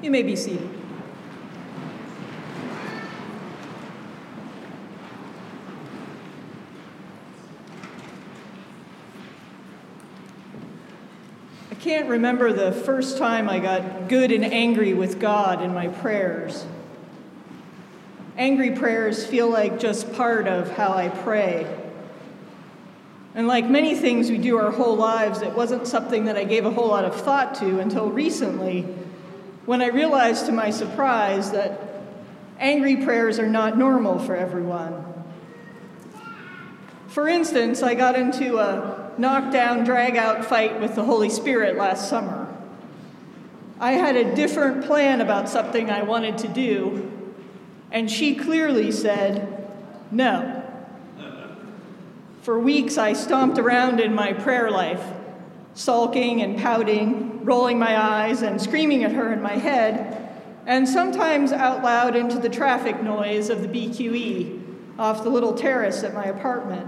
You may be seated. I can't remember the first time I got good and angry with God in my prayers. Angry prayers feel like just part of how I pray. And like many things we do our whole lives, it wasn't something that I gave a whole lot of thought to until recently, when I realized to my surprise that angry prayers are not normal for everyone. For instance, I got into a knockdown, drag-out fight with the Holy Spirit last summer. I had a different plan about something I wanted to do, and she clearly said, no. For weeks, I stomped around in my prayer life, sulking and pouting, rolling my eyes and screaming at her in my head, and sometimes out loud into the traffic noise of the BQE off the little terrace at my apartment.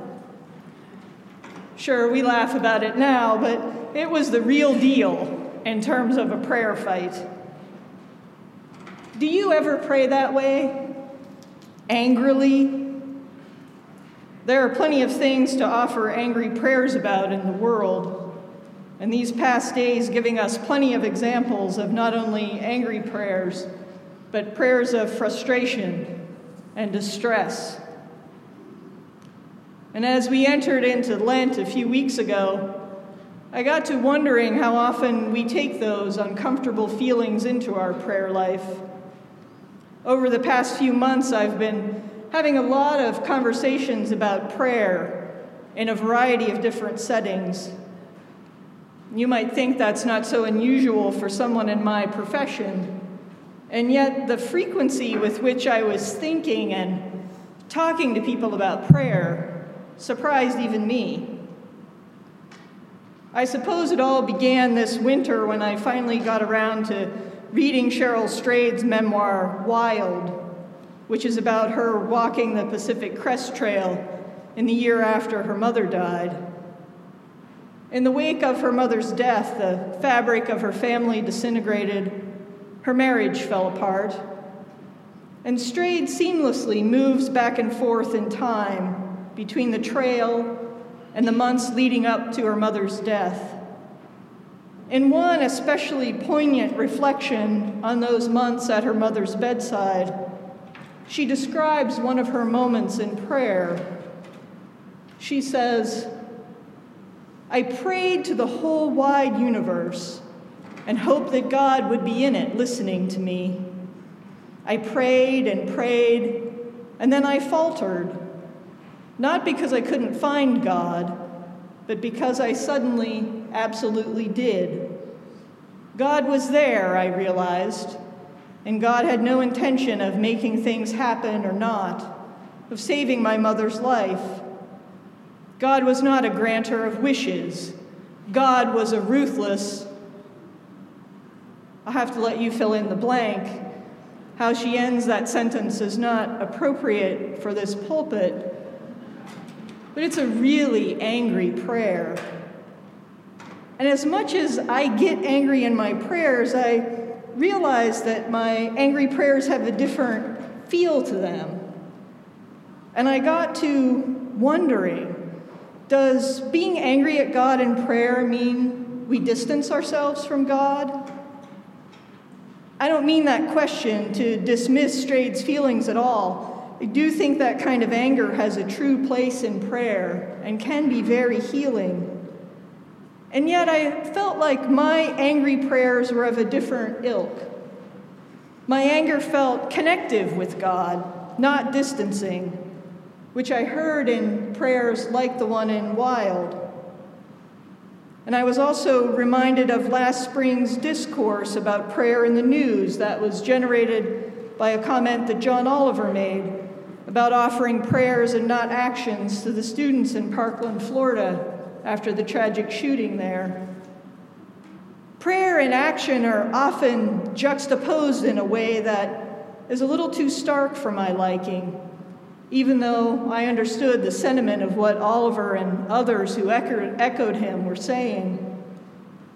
Sure, we laugh about it now, but it was the real deal in terms of a prayer fight. Do you ever pray that way? Angrily? There are plenty of things to offer angry prayers about in the world, and these past days giving us plenty of examples of not only angry prayers, but prayers of frustration and distress. And as we entered into Lent a few weeks ago, I got to wondering how often we take those uncomfortable feelings into our prayer life. Over the past few months, I've been having a lot of conversations about prayer in a variety of different settings. You might think that's not so unusual for someone in my profession, and yet the frequency with which I was thinking and talking to people about prayer surprised even me. I suppose it all began this winter when I finally got around to reading Cheryl Strayed's memoir, Wild, which is about her walking the Pacific Crest Trail in the year after her mother died. In the wake of her mother's death, the fabric of her family disintegrated, her marriage fell apart, and Strayed seamlessly moves back and forth in time between the trail and the months leading up to her mother's death. In one especially poignant reflection on those months at her mother's bedside, she describes one of her moments in prayer. She says, "I prayed to the whole wide universe and hoped that God would be in it listening to me. I prayed and prayed, and then I faltered, not because I couldn't find God, but because I suddenly absolutely did. God was there, I realized, and God had no intention of making things happen or not, of saving my mother's life. God was not a granter of wishes. God was a ruthless..." I'll have to let you fill in the blank. How she ends that sentence is not appropriate for this pulpit, but it's a really angry prayer. And as much as I get angry in my prayers, I realize that my angry prayers have a different feel to them. And I got to wondering, does being angry at God in prayer mean we distance ourselves from God? I don't mean that question to dismiss Strayed's feelings at all. I do think that kind of anger has a true place in prayer and can be very healing. And yet I felt like my angry prayers were of a different ilk. My anger felt connective with God, not distancing, which I heard in prayers like the one in Wild. And I was also reminded of last spring's discourse about prayer in the news that was generated by a comment that John Oliver made about offering prayers and not actions to the students in Parkland, Florida, after the tragic shooting there. Prayer and action are often juxtaposed in a way that is a little too stark for my liking, even though I understood the sentiment of what Oliver and others who echoed him were saying.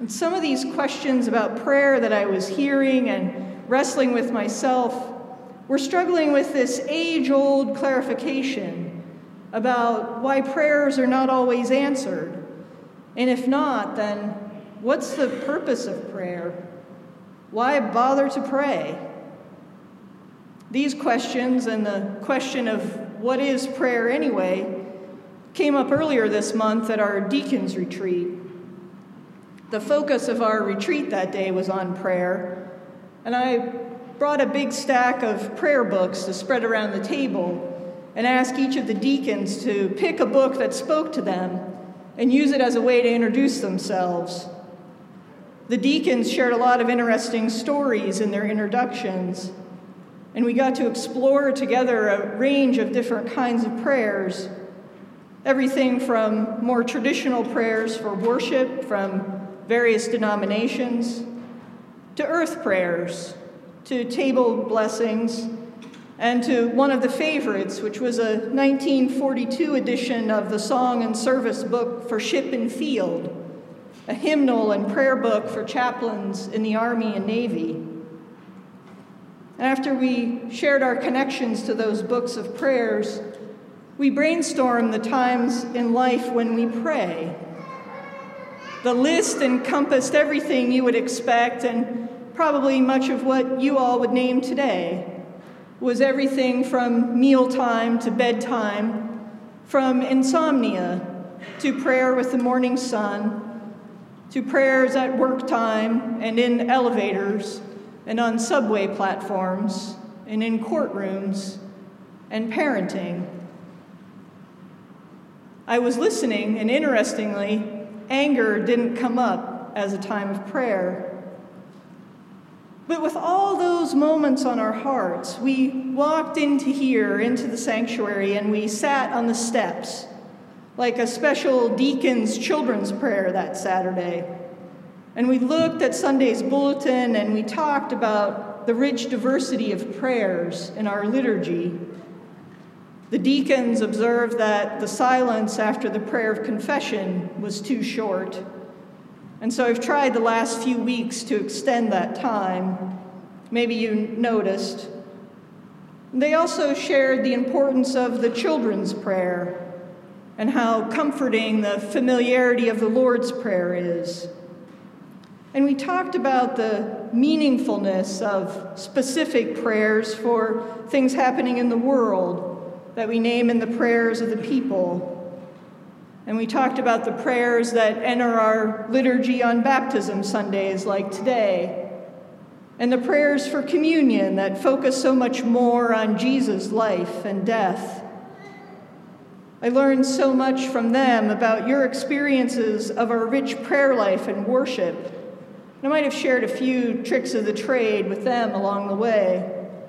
And some of these questions about prayer that I was hearing and wrestling with myself were struggling with this age-old clarification about why prayers are not always answered. And if not, then what's the purpose of prayer? Why bother to pray? These questions and the question of what is prayer anyway came up earlier this month at our deacons retreat. The focus of our retreat that day was on prayer, and I brought a big stack of prayer books to spread around the table and asked each of the deacons to pick a book that spoke to them and use it as a way to introduce themselves. The deacons shared a lot of interesting stories in their introductions, and we got to explore together a range of different kinds of prayers, everything from more traditional prayers for worship from various denominations, to earth prayers, to table blessings, and to one of the favorites, which was a 1942 edition of the Song and Service book for Ship and Field, a hymnal and prayer book for chaplains in the Army and Navy. And after we shared our connections to those books of prayers, we brainstormed the times in life when we pray. The list encompassed everything you would expect, and probably much of what you all would name today. Was everything from mealtime to bedtime, from insomnia to prayer with the morning sun, to prayers at work time and in elevators and on subway platforms and in courtrooms and parenting. I was listening, and interestingly, anger didn't come up as a time of prayer. But with all those moments on our hearts, we walked into here, into the sanctuary, and we sat on the steps, like a special deacon's children's prayer that Saturday. And we looked at Sunday's bulletin, and we talked about the rich diversity of prayers in our liturgy. The deacons observed that the silence after the prayer of confession was too short. And so I've tried the last few weeks to extend that time. Maybe you noticed. They also shared the importance of the children's prayer and how comforting the familiarity of the Lord's Prayer is. And we talked about the meaningfulness of specific prayers for things happening in the world that we name in the prayers of the people. And we talked about the prayers that enter our liturgy on baptism Sundays like today, and the prayers for communion that focus so much more on Jesus' life and death. I learned so much from them about your experiences of our rich prayer life and worship. And I might have shared a few tricks of the trade with them along the way.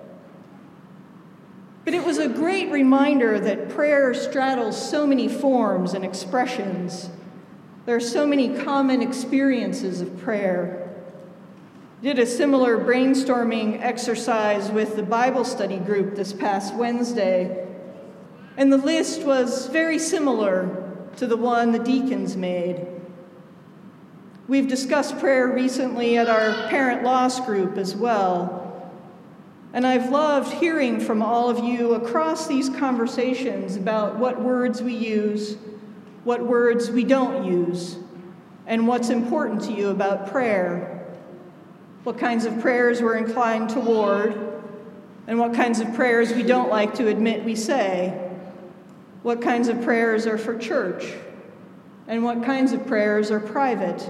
But it was a great reminder that prayer straddles so many forms and expressions. There are so many common experiences of prayer. I did a similar brainstorming exercise with the Bible study group this past Wednesday, and the list was very similar to the one the deacons made. We've discussed prayer recently at our parent loss group as well. And I've loved hearing from all of you across these conversations about what words we use, what words we don't use, and what's important to you about prayer, what kinds of prayers we're inclined toward, and what kinds of prayers we don't like to admit we say, what kinds of prayers are for church, and what kinds of prayers are private.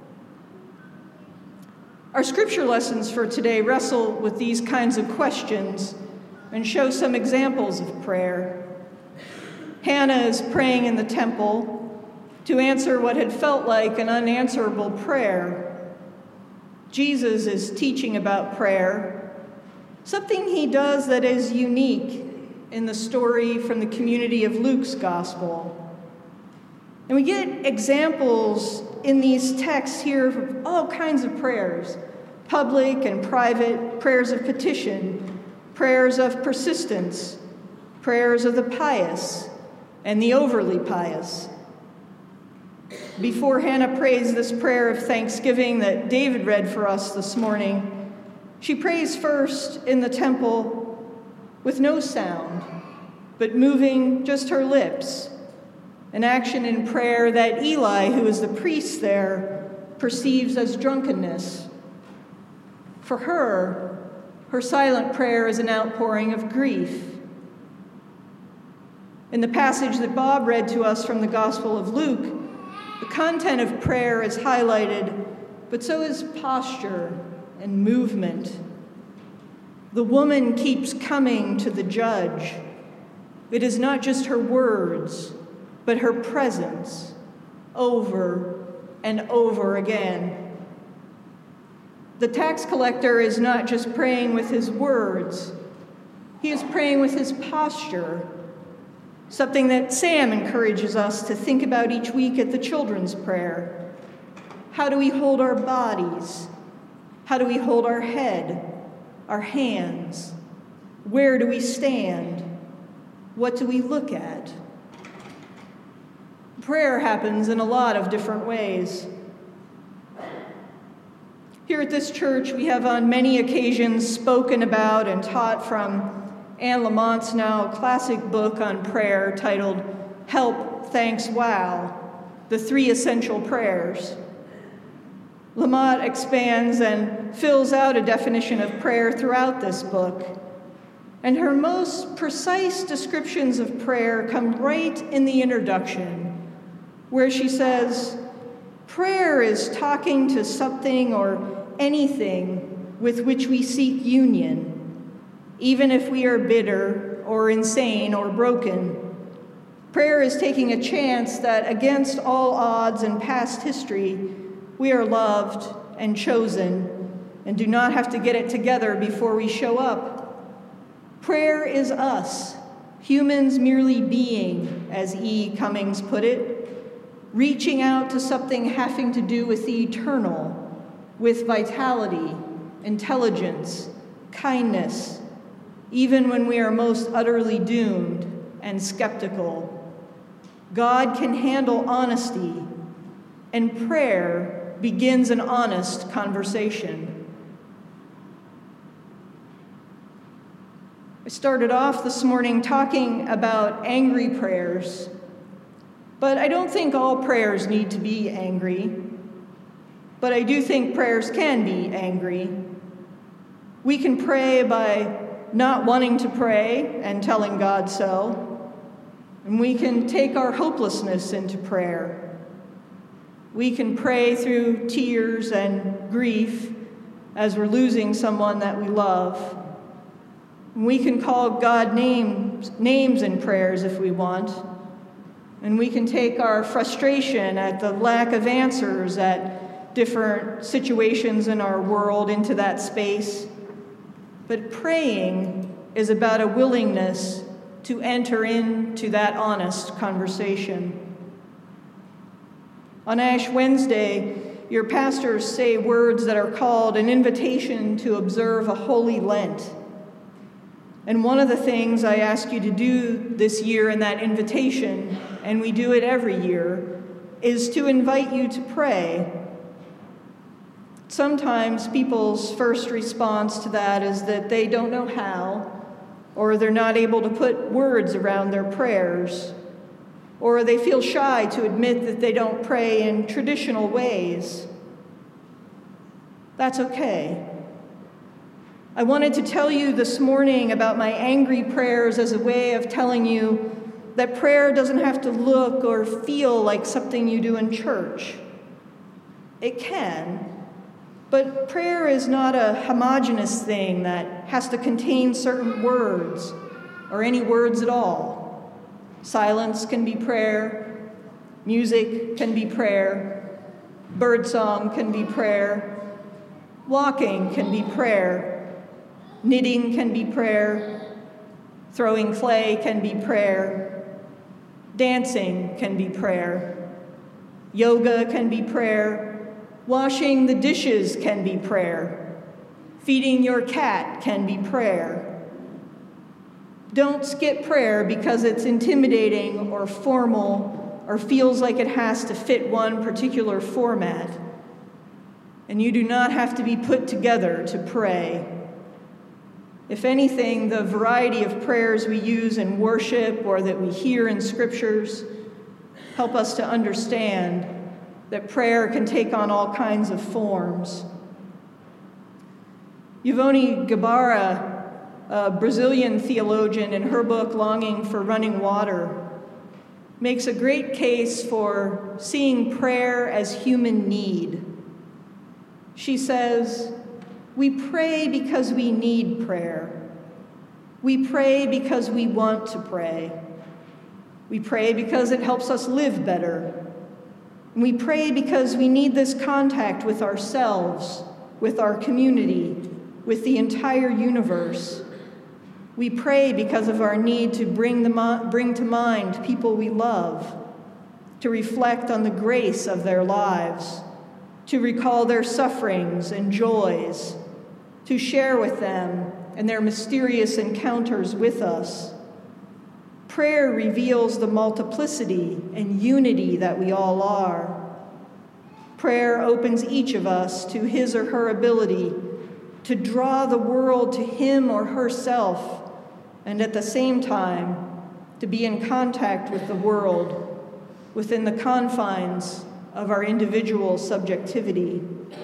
Our scripture lessons for today wrestle with these kinds of questions and show some examples of prayer. Hannah is praying in the temple to answer what had felt like an unanswerable prayer. Jesus is teaching about prayer, something he does that is unique in the story from the community of Luke's gospel. And we get examples in these texts here of all kinds of prayers, public and private, prayers of petition, prayers of persistence, prayers of the pious and the overly pious. Before Hannah prays this prayer of thanksgiving that David read for us this morning, she prays first in the temple with no sound, but moving just her lips, an action in prayer that Eli, who is the priest there, perceives as drunkenness. For her silent prayer is an outpouring of grief. In the passage that Bob read to us from the Gospel of Luke, the content of prayer is highlighted, but so is posture and movement. The woman keeps coming to the judge. It is not just her words, but her presence, over and over again. The tax collector is not just praying with his words, he is praying with his posture, something that Sam encourages us to think about each week at the children's prayer. How do we hold our bodies? How do we hold our head, our hands? Where do we stand? What do we look at? Prayer happens in a lot of different ways. Here at this church, we have on many occasions spoken about and taught from Anne Lamont's now classic book on prayer titled Help, Thanks, Wow, The Three Essential Prayers. Lamont expands and fills out a definition of prayer throughout this book, and her most precise descriptions of prayer come right in the introduction, where she says, prayer is talking to something or anything with which we seek union, even if we are bitter or insane or broken. Prayer is taking a chance that against all odds and past history, we are loved and chosen and do not have to get it together before we show up. Prayer is us, humans merely being, as E. Cummings put it, reaching out to something having to do with the eternal, with vitality, intelligence, kindness, even when we are most utterly doomed and skeptical. God can handle honesty, and prayer begins an honest conversation. I started off this morning talking about angry prayers, but I don't think all prayers need to be angry. But I do think prayers can be angry. We can pray by not wanting to pray and telling God so. And we can take our hopelessness into prayer. We can pray through tears and grief as we're losing someone that we love. And we can call God names in prayers if we want. And we can take our frustration at the lack of answers at different situations in our world into that space. But praying is about a willingness to enter into that honest conversation. On Ash Wednesday, your pastors say words that are called an invitation to observe a holy Lent. And one of the things I ask you to do this year in that invitation, and we do it every year, is to invite you to pray. Sometimes people's first response to that is that they don't know how, or they're not able to put words around their prayers, or they feel shy to admit that they don't pray in traditional ways. That's okay. I wanted to tell you this morning about my angry prayers as a way of telling you that prayer doesn't have to look or feel like something you do in church. It can. But prayer is not a homogeneous thing that has to contain certain words or any words at all. Silence can be prayer. Music can be prayer. Birdsong can be prayer. Walking can be prayer. Knitting can be prayer. Throwing clay can be prayer. Dancing can be prayer. Yoga can be prayer. Washing the dishes can be prayer. Feeding your cat can be prayer. Don't skip prayer because it's intimidating or formal or feels like it has to fit one particular format. And you do not have to be put together to pray. If anything, the variety of prayers we use in worship or that we hear in scriptures help us to understand that prayer can take on all kinds of forms. Yvonne Guevara, a Brazilian theologian, in her book Longing for Running Water, makes a great case for seeing prayer as human need. She says, "We pray because we need prayer. We pray because we want to pray. We pray because it helps us live better. And we pray because we need this contact with ourselves, with our community, with the entire universe. We pray because of our need to bring to mind people we love, to reflect on the grace of their lives, to recall their sufferings and joys, to share with them and their mysterious encounters with us. Prayer reveals the multiplicity and unity that we all are. Prayer opens each of us to his or her ability to draw the world to him or herself, and at the same time, to be in contact with the world within the confines of our individual subjectivity.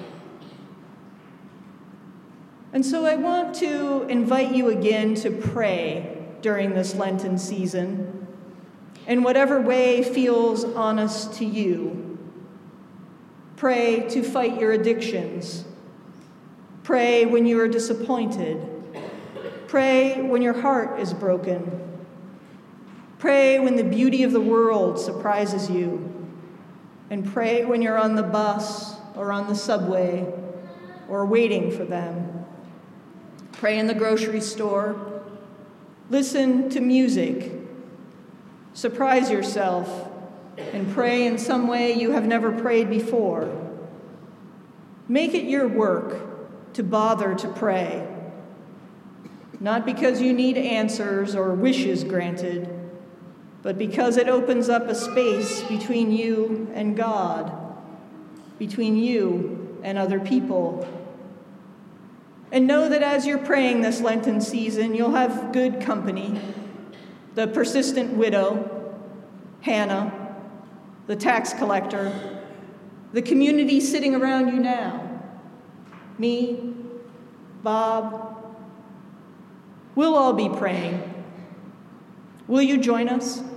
And so I want to invite you again to pray during this Lenten season, in whatever way feels honest to you. Pray to fight your addictions. Pray when you are disappointed. Pray when your heart is broken. Pray when the beauty of the world surprises you. And pray when you're on the bus or on the subway or waiting for them. Pray in the grocery store. Listen to music. Surprise yourself and pray in some way you have never prayed before. Make it your work to bother to pray, not because you need answers or wishes granted, but because it opens up a space between you and God, between you and other people. And know that as you're praying this Lenten season, you'll have good company. The persistent widow, Hannah, the tax collector, the community sitting around you now, me, Bob. We'll all be praying. Will you join us?